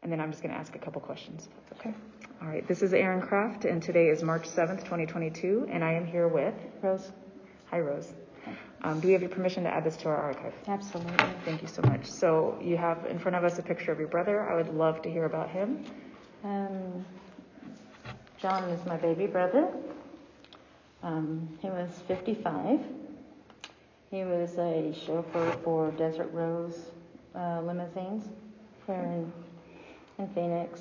and then I'm just going to ask a couple questions. Okay. All right. This is Erin Kraft, and today is March 7th, 2022, and I am here with Rose. Hi, Rose. Do we have your permission to add this to our archive? Absolutely. Thank you so much. So you have in front of us a picture of your brother. I would love to hear about him. John is my baby brother. He was 55. He was a chauffeur for Desert Rose limousines here in Phoenix.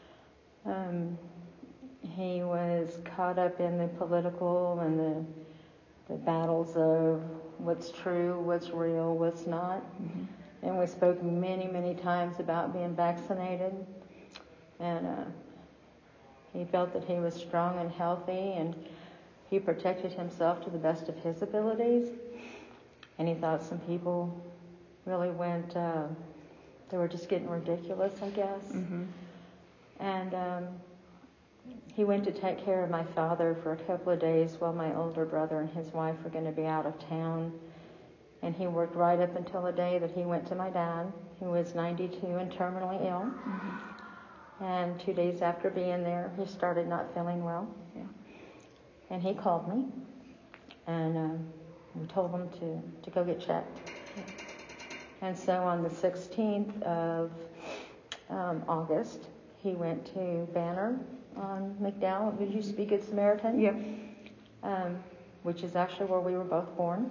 He was caught up in the political and the battles of what's true, what's real, what's not. Mm-hmm. And we spoke many, many times about being vaccinated. And he felt that he was strong and healthy, and he protected himself to the best of his abilities. And he thought some people really went, they were just getting ridiculous, I guess. Mm-hmm. And he went to take care of my father for a couple of days while my older brother and his wife were going to be out of town. And he worked right up until the day that he went to my dad, who was 92 and terminally ill. Mm-hmm. And 2 days after being there, he started not feeling well. Yeah. And he called me, and we told him to go get checked. Yeah. And so on the 16th of August, he went to Banner on McDowell. Did you speak Good Samaritan? Yeah. Which is actually where we were both born.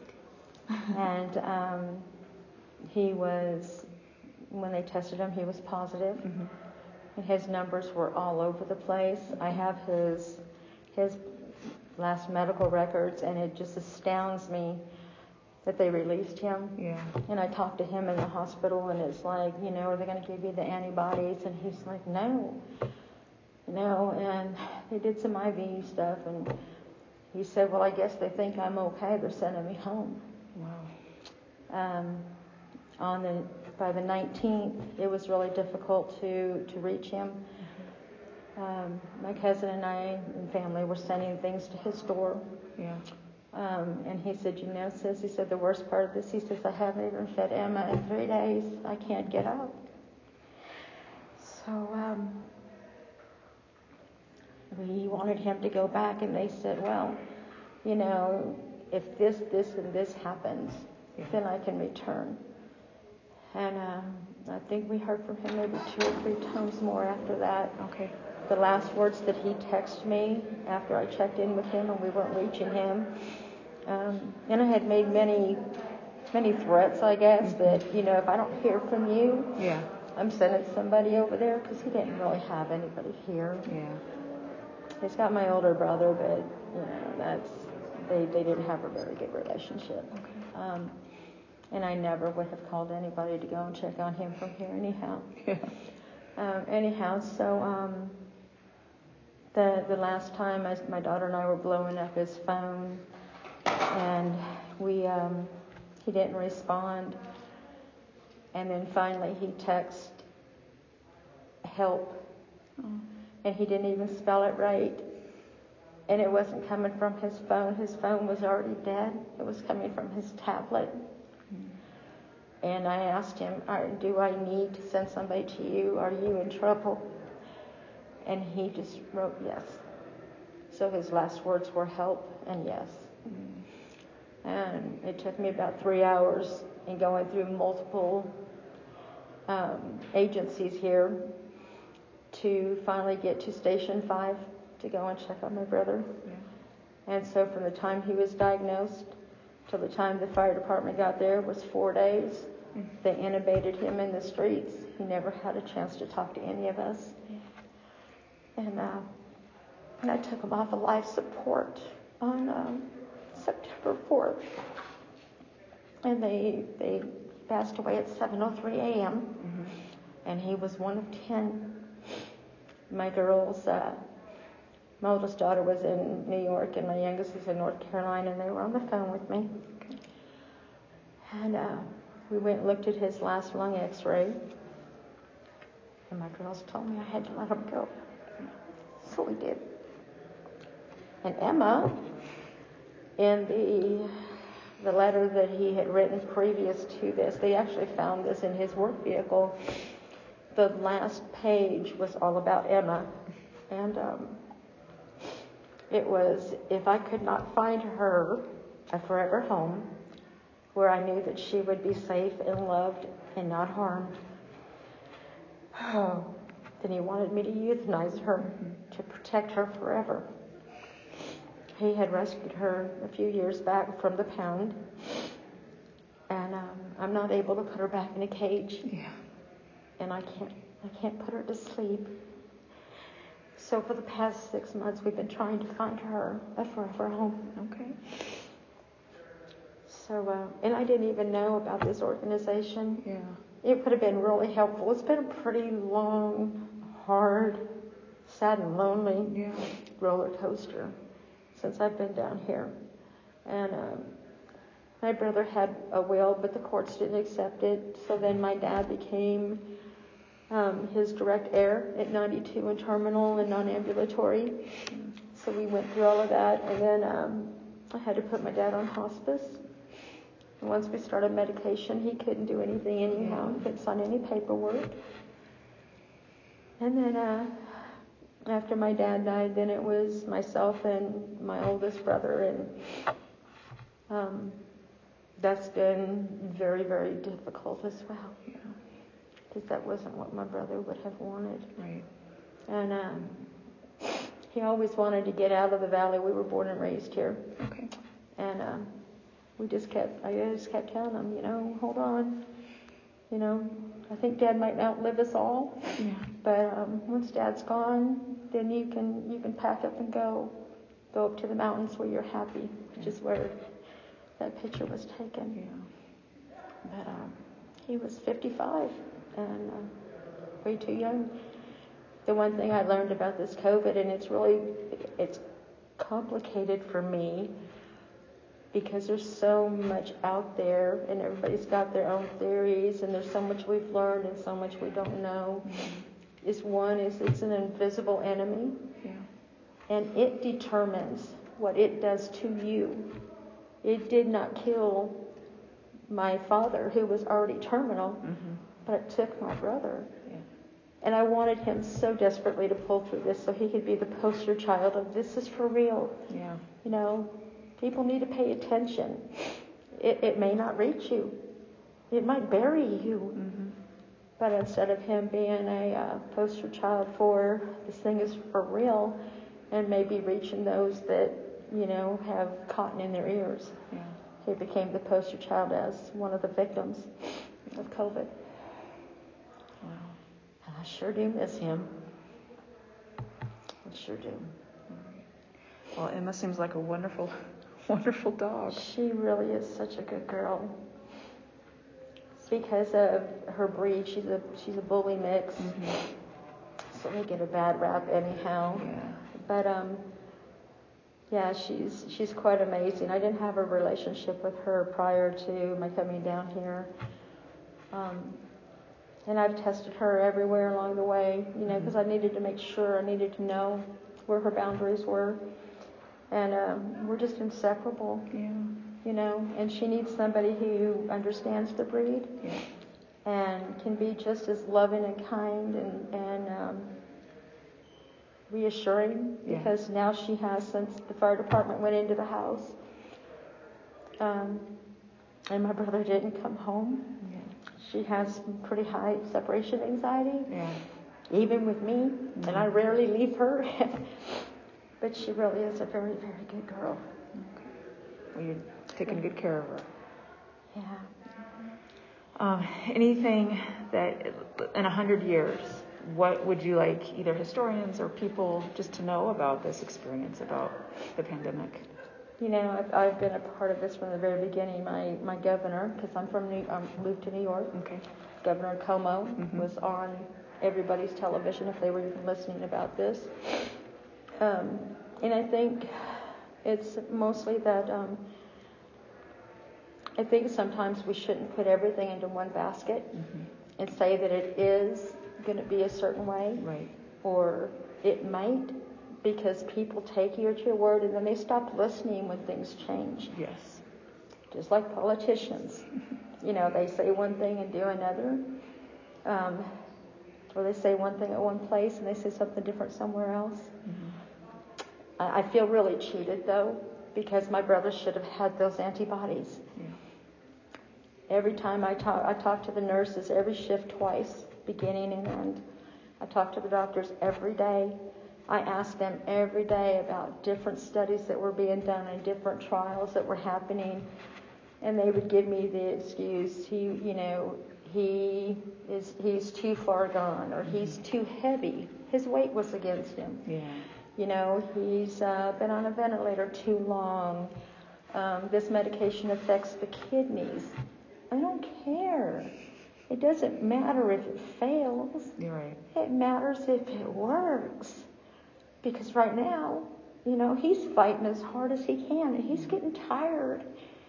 And he was, when they tested him, he was positive. Mm-hmm. And his numbers were all over the place. I have his last medical records, and it just astounds me that they released him. Yeah. And I talked to him in the hospital, and it's like, are they going to give you the antibodies? And he's like, no. And they did some IV stuff, and he said, well, I guess they think I'm okay. They're sending me home. Wow. By the 19th, it was really difficult to reach him. My cousin and I and family were sending things to his door. Yeah. And he said, sis, he said, the worst part of this, he says, I haven't even fed Emma in 3 days. I can't get up. So we wanted him to go back, and they said, well, if this, and this happens, then I can return. And I think we heard from him maybe 2 or 3 times more after that. Okay. The last words that he texted me after I checked in with him and we weren't reaching him. And I had made many threats, I guess, that, if I don't hear from you, yeah, I'm sending somebody over there, because he didn't really have anybody here. Yeah. He's got my older brother, but, they didn't have a very good relationship. Okay. And I never would have called anybody to go and check on him from here anyhow. Yeah. So the last time my daughter and I were blowing up his phone, and he didn't respond. And then finally he texted help, and he didn't even spell it right. And it wasn't coming from his phone. His phone was already dead. It was coming from his tablet. And I asked him, do I need to send somebody to you? Are you in trouble? And he just wrote yes. So his last words were help and yes. And it took me about 3 hours in going through multiple agencies here to finally get to Station 5 to go and check on my brother. Yeah. And so from the time he was diagnosed till the time the fire department got there was 4 days. They intubated him in the streets. He never had a chance to talk to any of us. And I took him off of life support on September 4th. And they passed away at 7:03 a.m. Mm-hmm. And he was one of 10. My girls, my oldest daughter was in New York, and my youngest was in North Carolina, and they were on the phone with me. And we went and looked at his last lung x-ray, and my girls told me I had to let him go. So we did. And Emma, in the letter that he had written previous to this, they actually found this in his work vehicle. the last page was all about Emma. And it was, if I could not find her a forever home where I knew that she would be safe and loved and not harmed, then he wanted me to euthanize her, to protect her forever. He had rescued her a few years back from the pound, and I'm not able to put her back in a cage. Yeah. And I can't put her to sleep. So for the past 6 months, we've been trying to find her a forever home. Okay. So, and I didn't even know about this organization. Yeah. It would have been really helpful. It's been a pretty long, hard, sad and lonely roller coaster since I've been down here. And my brother had a will, but the courts didn't accept it. So then my dad became his direct heir at 92 in terminal and non-ambulatory. So we went through all of that, and then I had to put my dad on hospice. And once we started medication, he couldn't do anything anyhow. He couldn't sign any paperwork. And then after my dad died, then it was myself and my oldest brother, and that's been very, very difficult as well. Because that wasn't what my brother would have wanted. Right. And he always wanted to get out of the valley. We were born and raised here. Okay. And I just kept telling him, hold on. I think Dad might outlive us all. Yeah. But once Dad's gone, then you can pack up and go up to the mountains where you're happy, which is where that picture was taken. Yeah. But he was 55. And way too young. The one thing I learned about this COVID, and it's complicated for me because there's so much out there and everybody's got their own theories and there's so much we've learned and so much we don't know. It's an invisible enemy. Yeah. And it determines what it does to you. It did not kill my father, who was already terminal. But it took my brother. Yeah. And I wanted him so desperately to pull through this so he could be the poster child of this is for real. Yeah. People need to pay attention. It may not reach you. It might bury you. Mm-hmm. But instead of him being a poster child for this thing is for real and maybe reaching those that, have cotton in their ears. Yeah. He became the poster child as one of the victims of COVID. Wow. I sure do miss him. I sure do. Well, Emma seems like a wonderful, wonderful dog. She really is such a good girl. It's because of her breed. She's a bully mix. Mm-hmm. So they get a bad rap anyhow. Yeah. But she's quite amazing. I didn't have a relationship with her prior to my coming down here. And I've tested her everywhere along the way, because I needed to make sure, I needed to know where her boundaries were. And we're just inseparable, and she needs somebody who understands the breed and can be just as loving and kind and reassuring, because now she has, since the fire department went into the house, and my brother didn't come home. She has pretty high separation anxiety, even with me, and I rarely leave her. But she really is a very, very good girl. Okay. Well, you're taking good care of her. Yeah. Anything that, in 100 years, what would you like either historians or people just to know about this experience, about the pandemic? I've been a part of this from the very beginning. My governor, because I'm moved to New York. Okay. Governor Cuomo was on everybody's television if they were even listening about this. And I think it's mostly that I think sometimes we shouldn't put everything into one basket and say that it is going to be a certain way, right? Or it might. Because people take you at your word and then they stop listening when things change. Yes. Just like politicians. They say one thing and do another. or they say one thing at one place and they say something different somewhere else. Mm-hmm. I feel really cheated, though, because my brother should have had those antibodies. Yeah. Every time I talk to the nurses every shift twice, beginning and end. I talk to the doctors every day. I ask them every day about different studies that were being done and different trials that were happening. And they would give me the excuse, he's too far gone, or he's too heavy. His weight was against him. Yeah. He's been on a ventilator too long. This medication affects the kidneys. I don't care. It doesn't matter if it fails. You're right. It matters if it works. Because right now, he's fighting as hard as he can, and he's getting tired.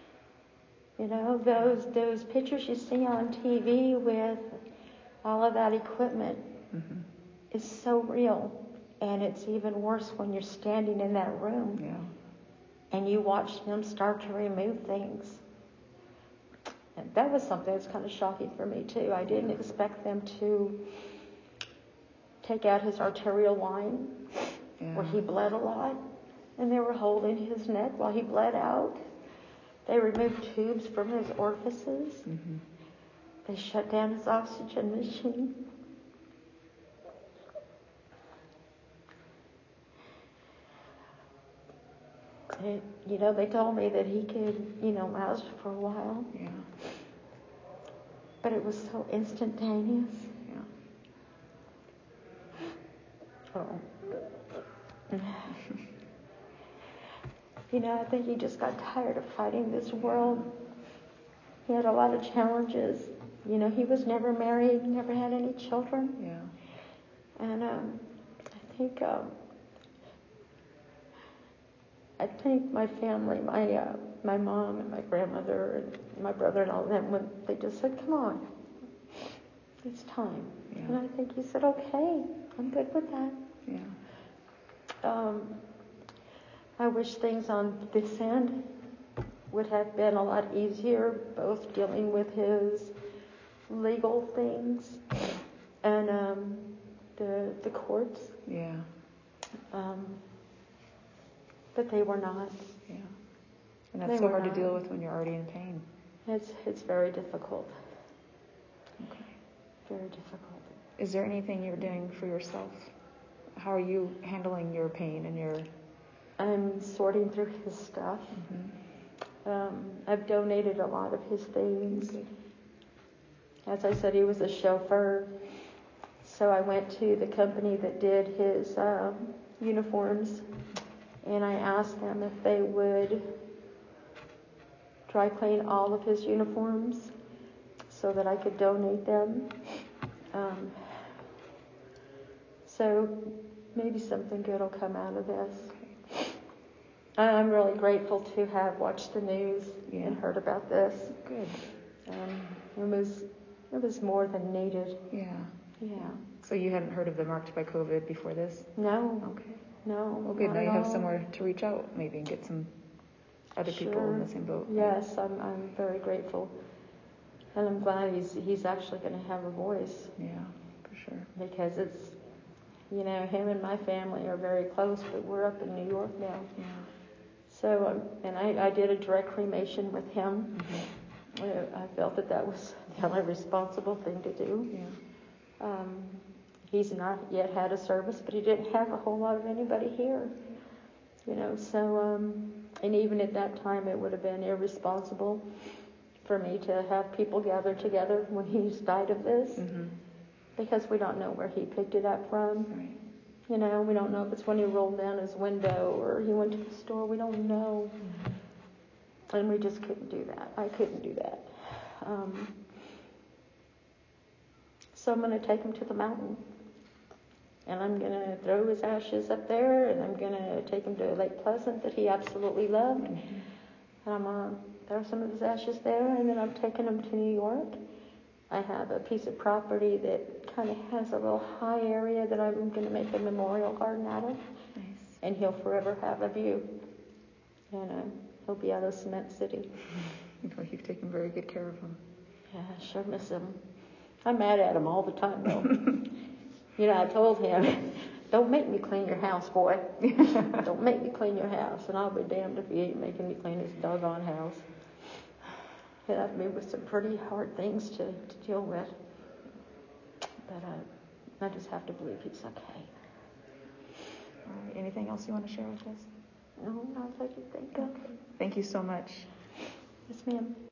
Those pictures you see on TV with all of that equipment is so real. And it's even worse when you're standing in that room and you watch them start to remove things. And that was something that's kind of shocking for me, too. I didn't expect them to take out his arterial line where he bled a lot. And they were holding his neck while he bled out. They removed tubes from his orifices. Mm-hmm. They shut down his oxygen machine. And, they told me that he could, last for a while. Yeah. But it was so instantaneous. Yeah. Oh. I think he just got tired of fighting this world. He had a lot of challenges. He was never married, never had any children. Yeah. And I think my family, my mom and my grandmother and my brother and all of them, when they just said, "Come on, it's time." Yeah. And I think he said, "Okay, I'm good with that." Yeah. I wish things on this end would have been a lot easier, both dealing with his legal things and the courts. Yeah. But they were not. Yeah. And that's so hard to deal with when you're already in pain. It's very difficult. Okay. Very difficult. Is there anything you're doing for yourself? How are you handling your pain and your... I'm sorting through his stuff. Mm-hmm. I've donated a lot of his things. Okay. As I said, he was a chauffeur. So I went to the company that did his uniforms, and I asked them if they would dry clean all of his uniforms so that I could donate them. So maybe something good will come out of this. I'm really grateful to have watched the news and heard about this. Good. It was more than needed. Yeah. Yeah. So you hadn't heard of the Marked by COVID before this? No. Okay. No. Well, good. Now you have somewhere to reach out, maybe, and get some other people in the same boat. Yes, I'm very grateful, and I'm glad he's actually going to have a voice. Yeah, for sure. Because it's, him and my family are very close, but we're up in New York now. Yeah. So, and I did a direct cremation with him. Mm-hmm. I felt that was the only responsible thing to do. Yeah. He's not yet had a service, but he didn't have a whole lot of anybody here. So, and even at that time, it would have been irresponsible for me to have people gather together when he's died of this, because we don't know where he picked it up from. Right. We don't know if it's when he rolled down his window or he went to the store. We don't know. Mm-hmm. And we just couldn't do that. I couldn't do that. So I'm going to take him to the mountain. And I'm going to throw his ashes up there, and I'm going to take him to Lake Pleasant that he absolutely loved. Mm-hmm. And I'm going to throw some of his ashes there, and then I'm taking him to New York. I have a piece of property that kind of has a little high area that I'm going to make a memorial garden out of. Nice. And he'll forever have a view. And he'll be out of Cement City. Well, you've taken very good care of him. Yeah, I sure miss him. I'm mad at him all the time, though. I told him, don't make me clean your house, boy. Don't make me clean your house. And I'll be damned if he ain't making me clean his doggone house. It had me with some pretty hard things to deal with. But I just have to believe he's okay. All right. Anything else you want to share with us? No, not that I can think of. Okay. Thank you so much. Yes, ma'am.